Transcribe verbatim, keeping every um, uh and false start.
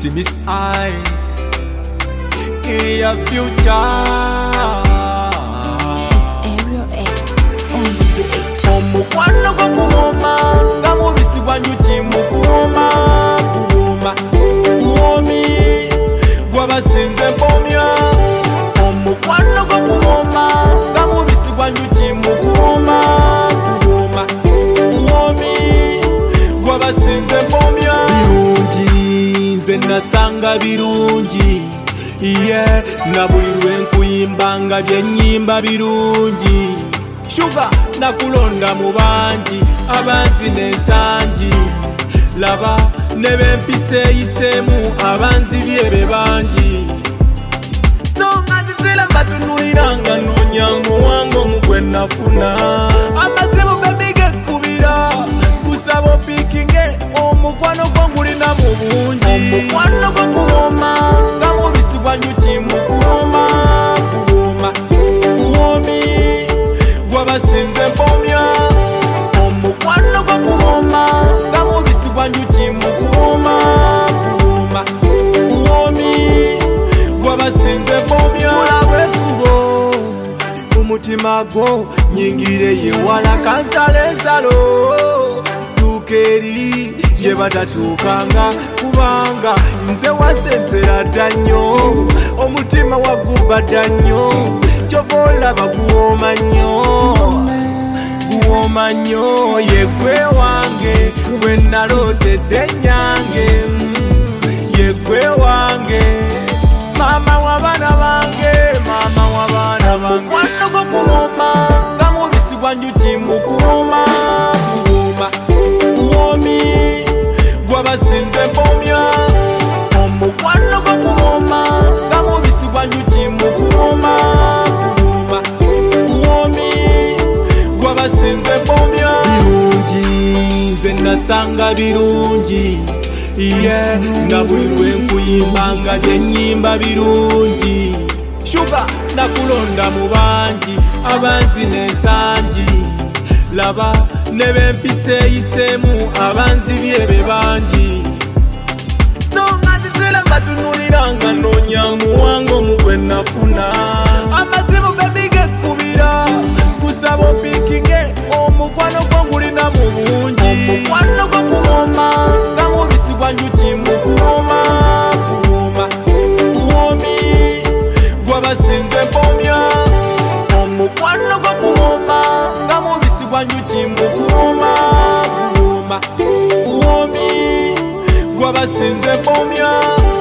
to Miss Eyes in your future. It's Ariel X on the beat. Omukwano gwo kuwoma nga mubisi gwa njuki mu kuwoma kuwoma kuwomi gwabasinze mpomya. Omukwano gwo kuwoma nga mubisi gwa njuki mu kuwoma kuwoma kuwomi gwabasinze mpomya. Birungi nze nasanga birungi iye na buli lwe nkuyimbanga byennyimba birungi. Sugar nakulonda mu bangi abanzi n'ensangi laba ne bempisa eyiseemu abanzibye be bangi. So nga nzizira mbatunulira nga noonya muwango mu gwe nafuna amazibu bebigekubira kusaba opiikinge omukwano gwo ngulina mu bungi. Omukwano gwo kuwoma nga mubisi gwa njuki mu kuwoma kuwoma kuwomi gwabasinze mpomya. Omukwano gwo kuwoma nga mubisi gwa njuki mu kuwoma kuwoma kuwomi gwabasinze mpomya. Mulabe kubo umutima gwo nyingire yewala kansala ensalo tuuka eri gye batatuukanga kubanga nze wasensera dda nnyo omutima wagubba dda nnyo kyova olaba guwooma nnyo guwooma nnyo ye gwe wange gwe nalootedde ennyange ye gwe wange maama w'abaana bange maama w'abaana bange. Omukwano gwo kuwoma nga mubisi gwa njuki mu kuwoma kuwoma kuwomi gwabasinze mpomya. Omukwano gwo kuwoma nga mubisi gwa njuki mu kuwoma kuwoma kuwomi gwabasinze mpomya. Birungi nze nasanga birungi iye na buli lwe nkuyimbanga byennyimba birungi. Sugar nakulonda mu bangi abanzi n'ensangi laba ne bempisa eyiseemu abanzibye be bangi. So nga nzizira mbatunulira nga noonya muwango mu gwe nafuna amazibu bebigekubira kusaba opiikinge omukwano gwo ngulina mu bungi. Omukwano gwo kuwoma nga mubisi gwa njuki mu kuwoma kuwoma kuwomi gwabasinze mpomya. Omukwano gwo kuwoma nga mubisi gwa njuki mu kuwoma kuwoma kuwomi gwabasinze mpomya.